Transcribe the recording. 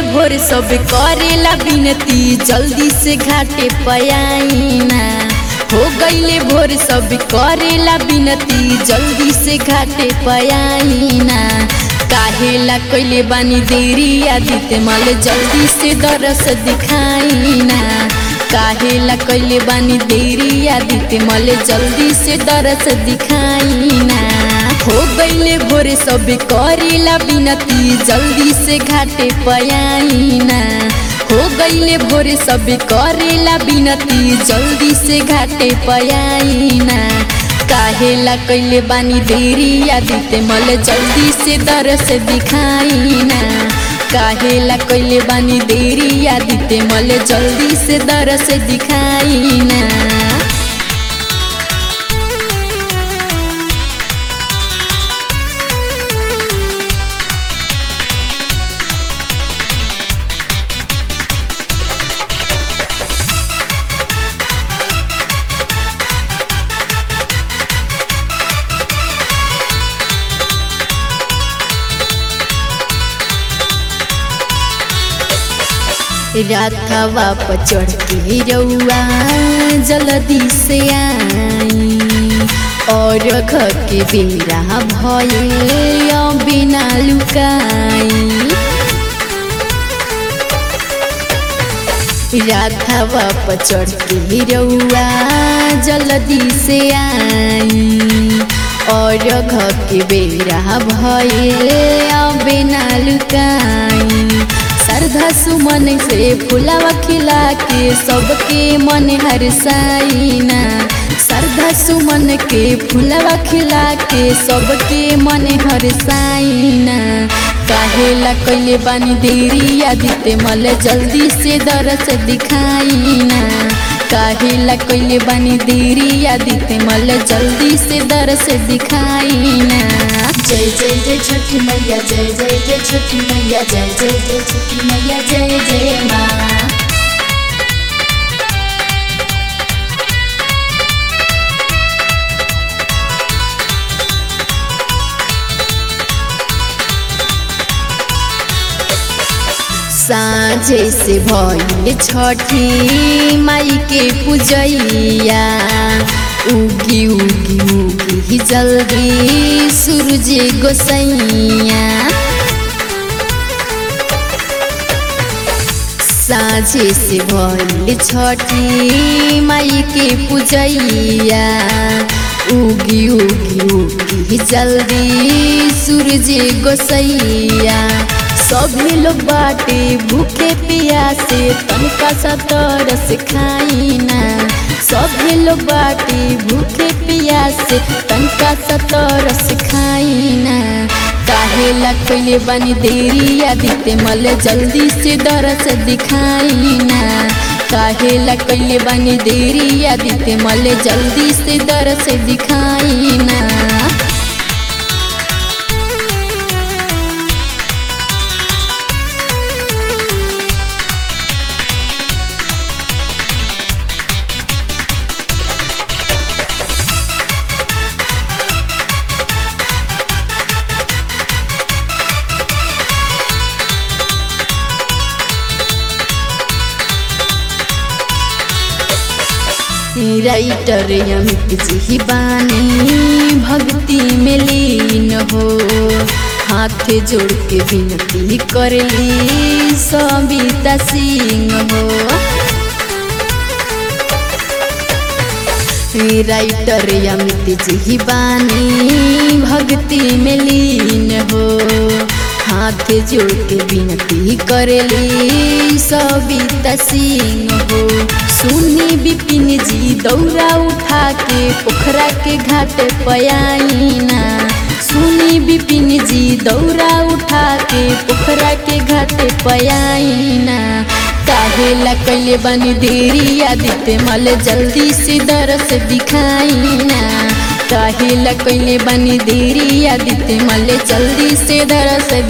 भोर सब करेला बिनती जल्दी से घाटे पयाइना। हो गईले भोर सब करेला बिनती जल्दी से घाटे पयाइना। काहेला कइले बानी देरी आदित्य मल जल्दी से दरस दिखाइना। काहेला कइले बानी देरी आदित्य मल जल्दी से दरस दिखाइना। हो गईले भोरे सब करेला बिनती जल्दी से घाटे पयाइना। हो गईले भोरे सब करेला बिनती जल्दी से घाटे पयाइना। काहेला कइले बानी देरी आदित्य मल जल्दी से दरस दिखाइना। काहेला कइले बानी देरी आदित्य मल जल्दी से दरस दिखाइना। राथवा पर चढ़ के रउआ जल्दी से आई। और घर के बेरा भये बिना लुकाई। राथवा पर चढ़ के रउआ जल्दी से आई। और घर के बेरा भये बिना लुकाई। श्रद्धा सुमन से फुलावा खिला के सबके मन हरसाइना। श्रद्धा सुमन के फुलावा खिला के सबके मन हरसाइना। काहेला कइले बानी देरी आदित्य मल जल्दी से दरस दिखाइना। काहेला कइले बानी देरी आदित्य मल जल्दी से दरस दिखाइना। जय जय जय छठी मैया, जय जय जय छठी मैया, जय जय जय छठी मैया, जय जय माँ। साँझे से भइल छठी माई के पूजैया। उगी उगी उगी जल्दी सूरज गोसैया। साँझे से भइल छठी माई के पूजैया। उगी उगी उगी जल्दी सूरज गोसैया। सभी लोग बाटे भूखे प्यासे तनका सा तरस खाइना। सभी लोग बाटे भूखे प्यासे तनका सा तरस खाइना। काहेला कइले बानी देरी आदित्य मल जल्दी से दरस दिखाइना। काहेला कइले बानी देरी आदित्य मल जल्दी से दरस दिखाइना। राइटर अमित जी बानी भक्ति में लीन हो। हाथ जोड़ के विनती करली सविता सिंह हो। राइटर अमित जी बानी भक्ति में लीन हो। हाथ जोड़ के विनती करली सविता सिंह हो। सुनी बिपिन जी दौरा उठा के पोखरा के घाट पयाइना। सुनी बिपिन जी दौरा उठा के पोखरा के घाट पयाइना। काहेला कइले बानी देरी आदित्य मल जल्दी से दरस दिखाइना। काहेला कइले बानी देरी आदित्य मल जल्दी से दरस